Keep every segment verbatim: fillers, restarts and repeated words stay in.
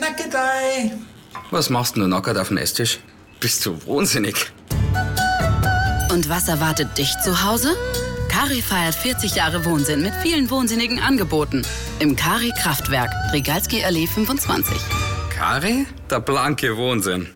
Knackedei. Was machst denn du nackert auf dem Esstisch? Bist du wahnsinnig? Und was erwartet dich zu Hause? Kari feiert vierzig Jahre Wohnsinn mit vielen wohnsinnigen Angeboten. Im Kari Kraftwerk, Regalski Allee fünfundzwanzig. Kari? Der blanke Wohnsinn.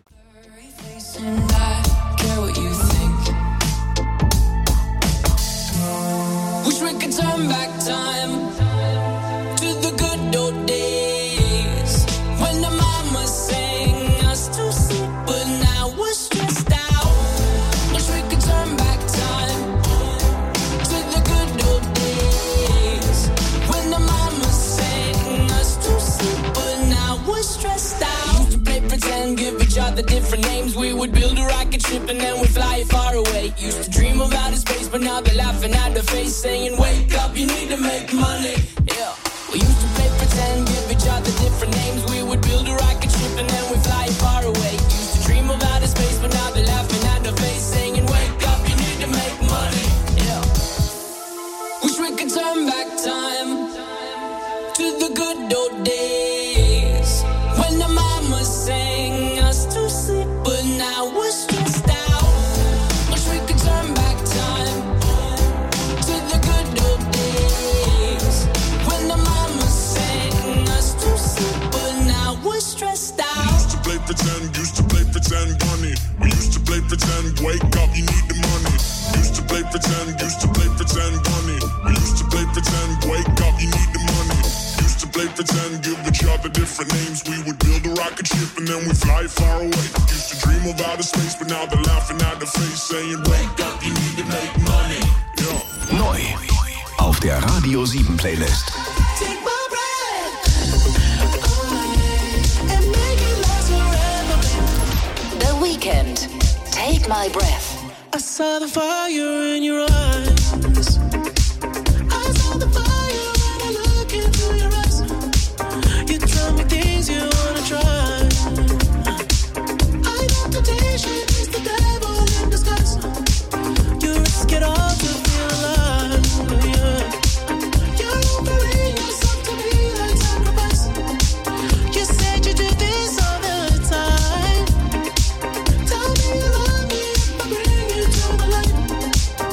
The different names, we would build a rocket ship and then we'd fly it far away. Used to dream of outer space, but now they're laughing at the face, saying, wake up, you need to make money. Yeah. We used to play pretend, give each other different names. We would build a rocket ship and then we'd fly it far away. Used to dream of outer space, but now they're laughing at the face, saying, wake up, you need to make money. Yeah. Wish we could turn back time to the good old days when the mama sang us to sleep, but now we're stressed out. Wish we could turn back time to the good old days when the mama sang us to sleep, but now we're stressed out. We used to play pretend, used to play pretend, bunny. We used to play pretend, wake up, you need the money. Used to play pretend, used to play pretend, bunny. We used to play pretend, wake up, you need the money. Used to play pretend, give each other different names. We would build a rocket ship and then we fly far away. Used to dream of outer space, but now they're laughing at the face, saying, wake up, you need to make money. Yeah. Neu auf der Radio sieben Playlist. Take my breath away and make it last forever. The Weeknd, Take My Breath. I saw the fire in your eyes. I saw the fire when I look into your eyes. You tell me things you wanna try. I know temptation is the devil in disguise. You risk it all to feel alive. Yeah. You're offering yourself to me like sacrifice. You said you do this all the time. Tell me you love me if I bring you to the light.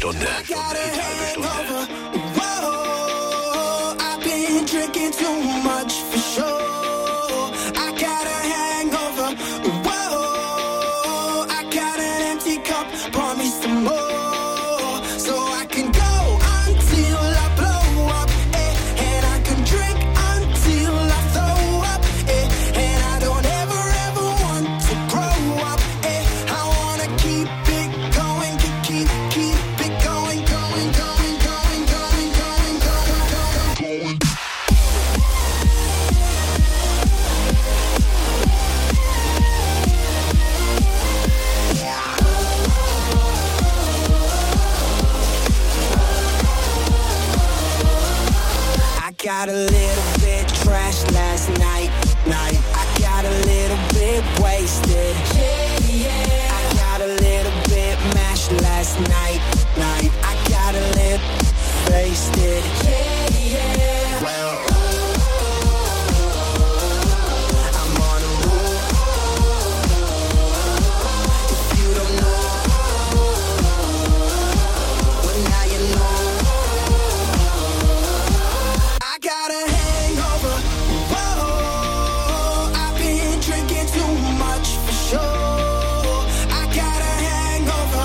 Stunde. Hit halbe Stunde. Whoa, I've been drinking too much for sure. I got a hangover. Whoa, I got an empty cup. Pour me some more, so I can go until I blow up, eh? And I can drink until I throw up, eh? And I don't ever ever want to grow up, eh? I wanna keep it going, keep keep keep it going, going, going, going, going, going, going, going, going. I got a little bit trashed last night, night. I got a little bit wasted. Yeah, yeah. I got a little bit mashed last night, night. I got a little wasted. Yeah, yeah. Well, I'm on a roll. If you don't know, well now you know. I got a hangover. Whoa, I've been drinking too much for sure. I got a hangover.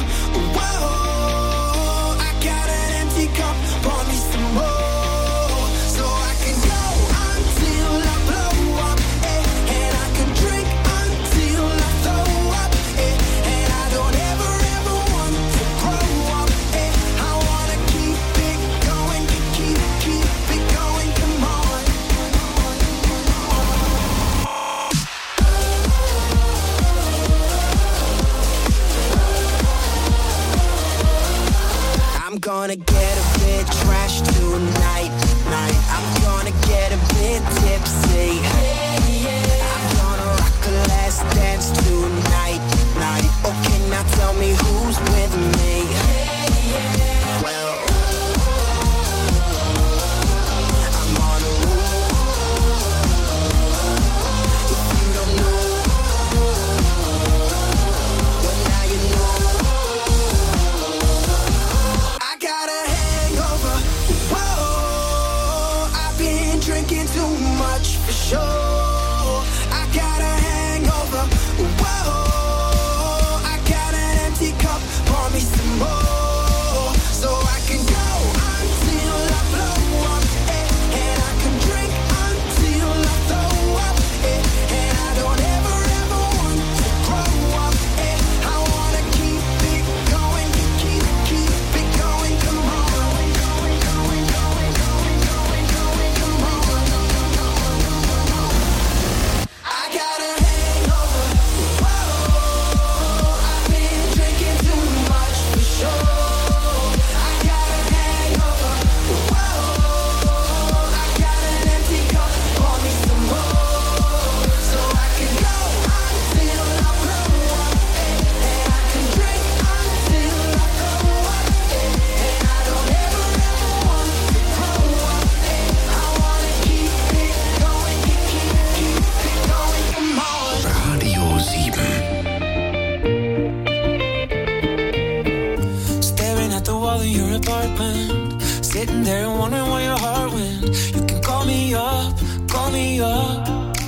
Whoa, I got an empty cup. Pour me some more, so I can go until I blow up, eh? And I can drink until I throw up, eh? And I don't ever ever want to grow up, eh? I wanna keep it going, keep keep it going. Come on. I'm gonna get a bit trashed tonight, night. I'm gonna get a bit tipsy. I'm gonna rock a last dance tonight, night. Okay, now tell me who's with me. Well, I'm on a roll. If you don't know, well now you know. I got a hangover. Whoa, I've been drinking too much for sure. I got a hangover. Whoa, I got an empty cup. Pour me some more, so I can go until I blow up, eh? And I can drink until I throw up, eh? And I don't ever ever want to grow up, eh? I wanna keep it going, keep keep it going. Come on, going, going, going, going, going, going, come on. I got a hangover. Whoa, I've been drinking too much for sure. I got a hangover. Whoa, I got an empty cup. Pour me some more, so I can go until I blow up, eh? And I can drink until I throw up, eh? And I don't ever ever want to grow up, eh? I wanna keep it going, keep keep keep it going. Come on. Radio sieben. Staring at the wall of your apartment, sitting there and wondering where your heart went. You can call me up, call me up.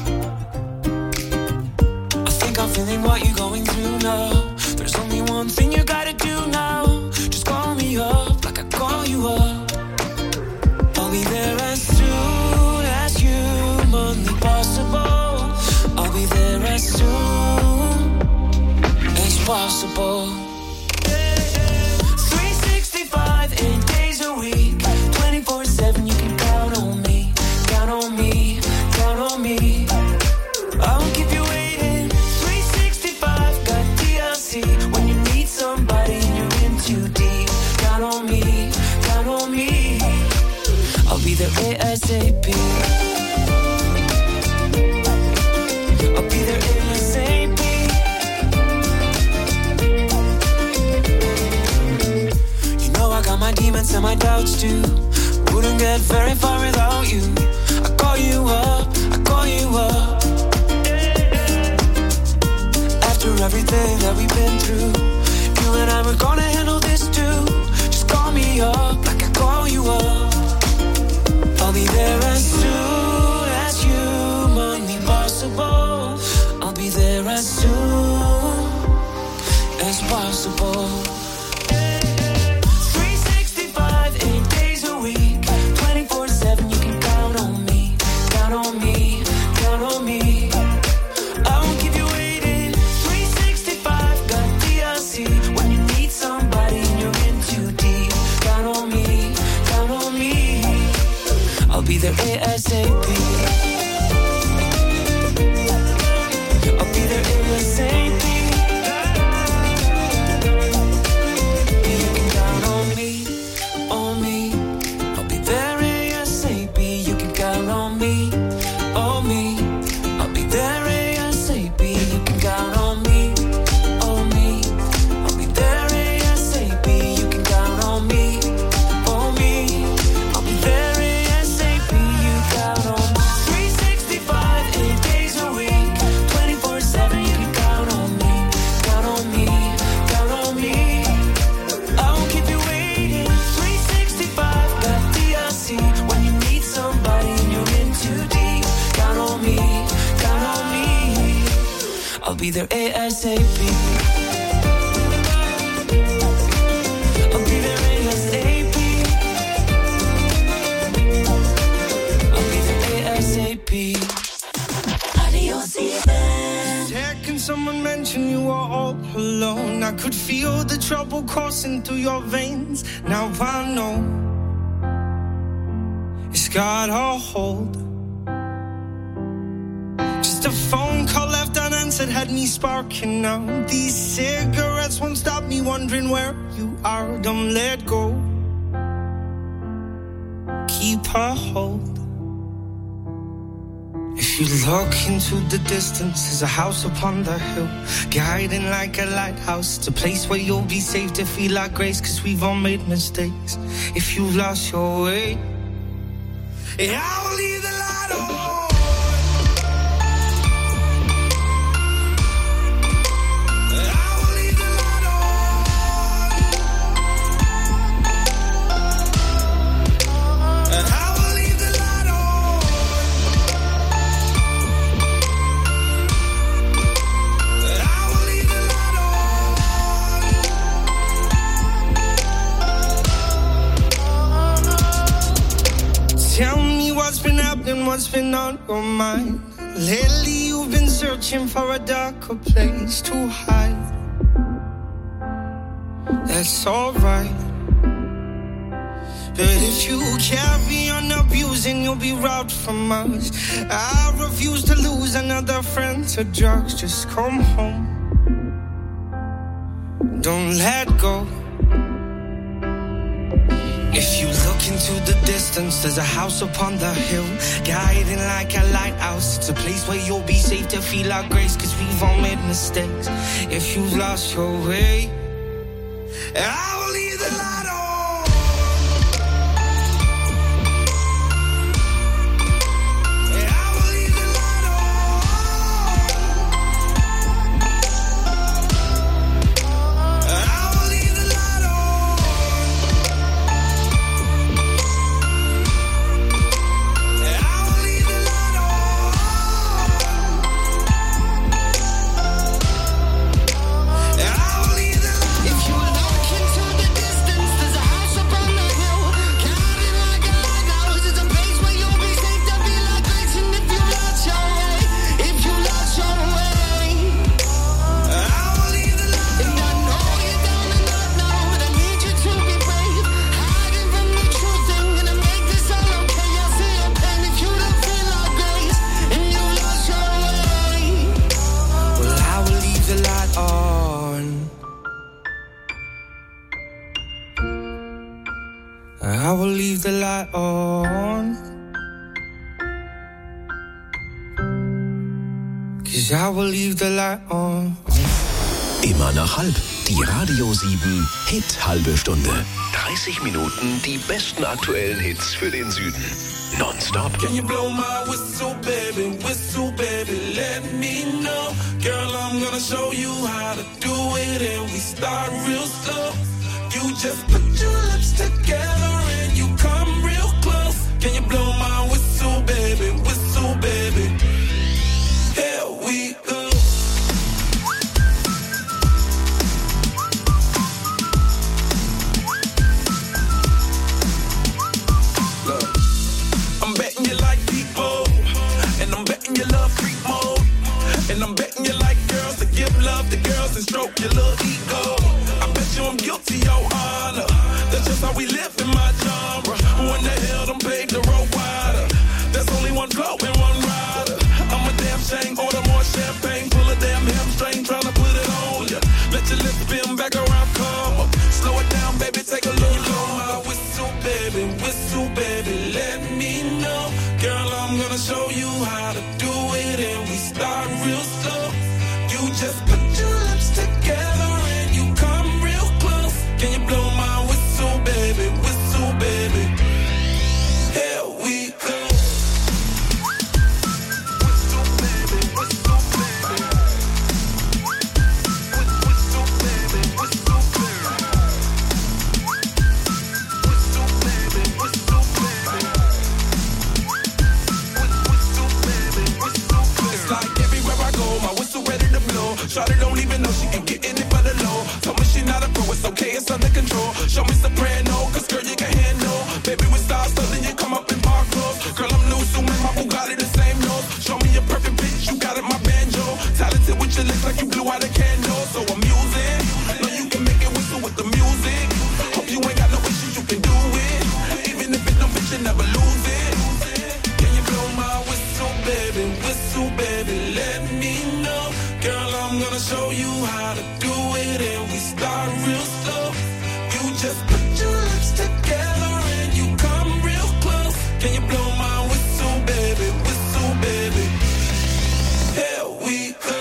I think I'm feeling what you're going through now. There's only one thing you gotta do now. Just call me up like I call you up. I'll be there as soon as humanly possible. I'll be there as soon as possible. three sixty-five, eight days a week, twenty-four seven, you can count on me, count on me, count on me. I won't keep you waiting. three sixty-five, got D L C when you need somebody and you're in too deep. Count on me, count on me. I'll be there ASAP. I'll be there ASAP. You know I got my demons and my doubts too. Wouldn't get very far without you. I call you up, I call you up. After everything that we've been through, you and I were gonna handle this too. Just be there ASAP. I'll be there ASAP. You can count on me, on me. I'll be there ASAP. You can count on me, on me. I'll be there ASAP. You can count on me, on me. I'll be there ASAP. You can count on me, on me. I'll be there ASAP. You count on me. three sixty-five, eight days a week, twenty-four seven. You can count on me, count on me, count on me. I won't keep you waiting. three sixty-five, got D L C. When you need somebody and you're in too deep, count on me, count on me. I'll be there ASAP. I'll be there ASAP. I'll be there ASAP. Second someone mentioned you were all alone. I could feel the trouble coursing through your veins. Now I know it's got a hold. Just a phone call left unanswered had me sparking now. These cigarettes won't stop me wondering where you are. Don't let go. Keep a hold. If you look into the distance, there's a house upon the hill, guiding like a lighthouse. It's a place where you'll be safe to feel like grace, cause we've all made mistakes. If you've lost your way, yeah, I will leave the light on. I will leave the light on. I will leave the light on. I will leave the light on. Tell me what's been happening, what's been on your mind. Lately you've been searching for a darker place to hide. That's alright. But if you carry on abusing, you'll be robbed from us. I refuse to lose another friend to drugs. Just come home. Don't let go. If you look into the distance, there's a house upon the hill, guiding like a lighthouse. It's a place where you'll be safe to feel our grace, cause we've all made mistakes. If you've lost your way, I will leave the light on. I will leave the light on. I will leave the light on. I will leave the light on. I will leave the light. If you look into the distance, there's a house upon the hill, guiding like a lighthouse. It's a place where you'll be safe to be like grace. And if you lost your way, if you lost your way, I will leave the light on. And I know you're down and out now, but I need you to be brave. Hiding from the truth ain't gonna make this all okay. I see your pain if you don't feel like grace and you lost your way. Well, I will leave the light on. I will leave the light on. Cause I will leave the light on. Immer nach halb. Die Radio sieben Hit halbe Stunde. dreißig Minuten die besten aktuellen Hits für den Süden. Nonstop. Can you blow my whistle, baby, whistle, baby, let me know. Girl, I'm gonna show you how to do it, and we start real slow. You just put your lips together and you come real close. Can you blow my whistle, baby, whistle, baby? Here we go. Look, I'm betting you like people, and I'm betting you love freak mode, and I'm betting you like girls to give love to girls and stroke your little ego. I bet you I'm guilty, your honor. That's just how we live baby, whistle, baby, let me know. Girl, I'm gonna show you how to do it, and we start real slow. You just put your lips together and you come real close. Can you blow my whistle, baby, whistle, baby? Here we go. Shawty don't even know she can get in it for the low. Told me she not a pro, it's okay, it's under control. Show me soprano, cause girl you can handle. Baby with stars, so then you come up in park clothes. Girl I'm new, so my Bugatti the same nose. Show me your perfect pitch, you got it, my banjo. Talented with your lips like you blew out a candle. So I'm using, know you can make it whistle with the music. Hope you ain't got no issues, you can do it. Even if it don't fit, you never lose it. Can you blow my whistle, baby, whistle, baby, let me know. Girl, I'm gonna show you how to do it, and we start real slow. You just put your lips together and you come real close. Can you blow my whistle, baby, whistle, baby? Here we go.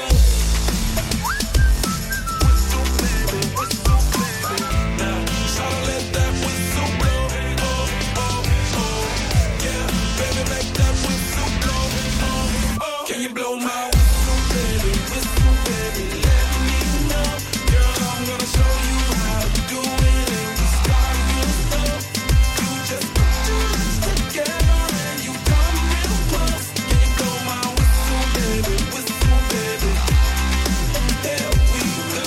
Whistle, baby, whistle, baby. Now, try to let that whistle blow. Oh, oh, oh. Yeah, baby, make that whistle blow. Oh, oh. Can you blow my whistle, baby, whistle, baby? Let me know. Girl, I'm gonna show you how to do it, and we start real slow. You just put your lips together and you come real close. Can you blow my whistle, baby, whistle, baby? There we go.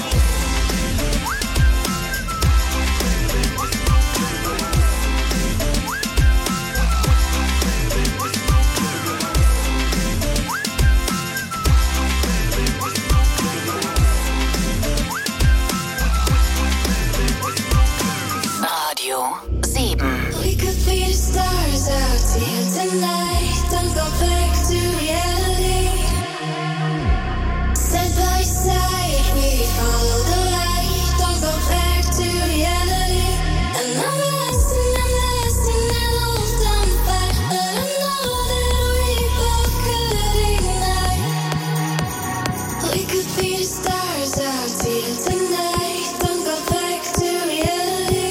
Radio sieben. We could be the stars out here tonight. Don't go back to reality. Side by side, we follow the light. Don't go back to reality. And I'm lost and I'm lost and I lost on fire. But I know that we both could ignite. We could be the stars out here tonight. Don't go back to reality.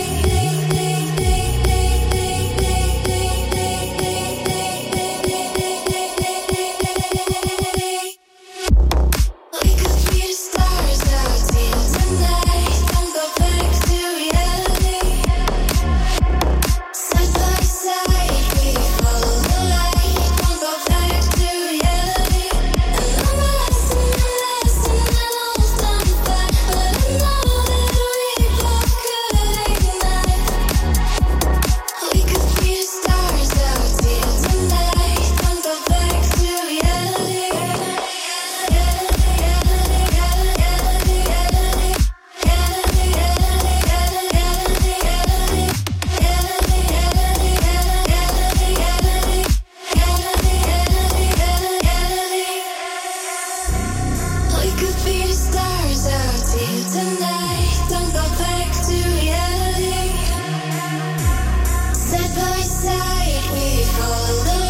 We could be the stars out here tonight. Don't go back to reality. Side by side, we follow the light. Don't go back to reality. And I'm lost and I'm lost and I lost on fire. But I know that we both could ignite. We could be the stars out here tonight. Don't go back to reality. We could be the stars out here tonight. Don't go back to reality. Side by side, we follow the